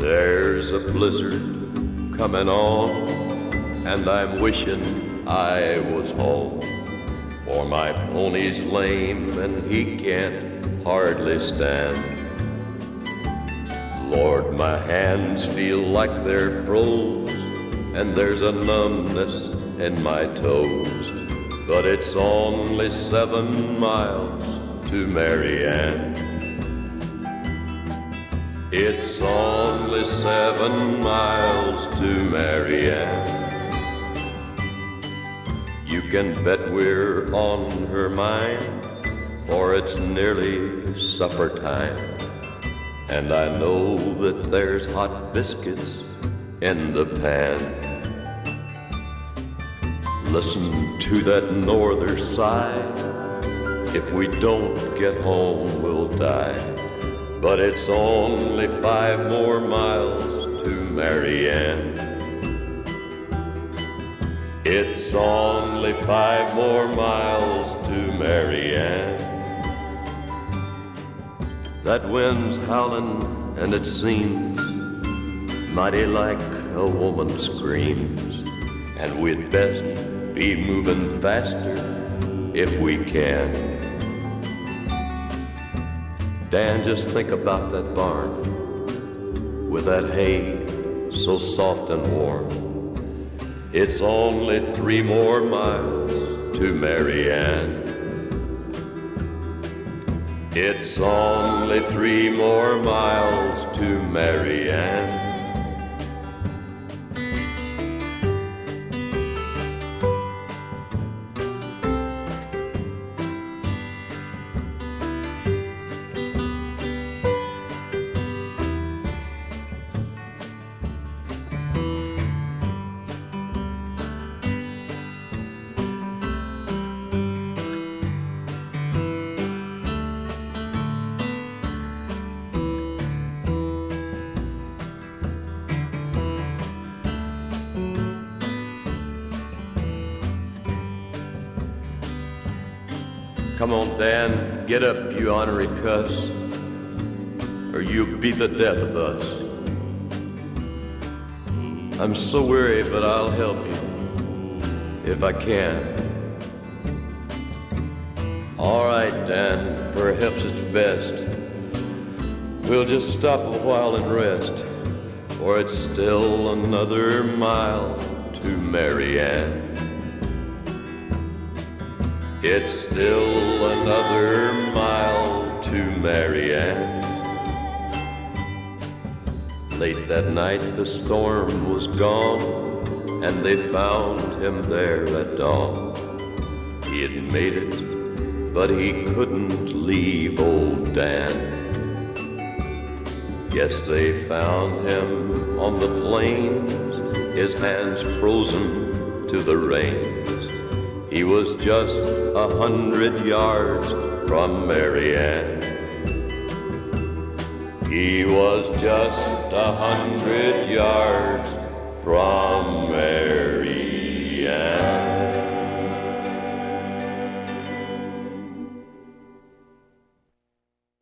There's a blizzard coming on, and I'm wishing I was home. For my pony's lame and he can't hardly stand. Lord, my hands feel like they're froze, and there's a numbness in my toes. But it's only 7 miles to Marianne. It's only 7 miles to Marianne. You can bet we're on her mind, for it's nearly supper time. And I know that there's hot biscuits in the pan. Listen to that norther sigh. If we don't get home, we'll die. But it's only 5 more miles to Marianne. It's only 5 more miles to Marianne. That wind's howling and it seems mighty like a woman screams. And we'd best be moving faster if we can. Dan, just think about that barn with that hay so soft and warm. It's only 3 more miles to Marianne. It's only 3 more miles to Marianne. Come on, Dan, get up, you ornery cuss, or you'll be the death of us. I'm so weary, but I'll help you if I can. All right, Dan, perhaps it's best we'll just stop a while and rest, for it's still another mile to Marianne. It's still another mile to Marianne. Late that night the storm was gone, and they found him there at dawn. He had made it, but he couldn't leave old Dan. Yes, they found him on the plains, his hands frozen to the reins. He was just 100 yards from Marianne. He was just 100 yards from Marianne.